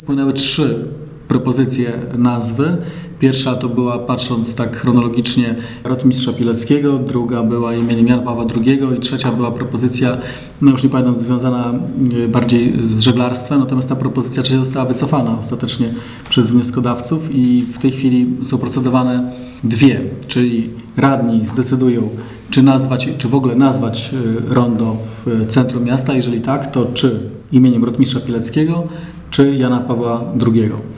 Płynęły 3 propozycje nazwy. Pierwsza to była, patrząc tak chronologicznie, Rotmistrza Pileckiego, druga była imieniem Jana Pawła II i trzecia była propozycja, no już nie pamiętam, związana bardziej z żeglarstwem, natomiast ta propozycja trzecia została wycofana ostatecznie przez wnioskodawców i w tej chwili są procedowane 2, czyli radni zdecydują, czy w ogóle nazwać rondo w centrum miasta, jeżeli tak, to czy imieniem Rotmistrza Pileckiego, czy Jana Pawła II.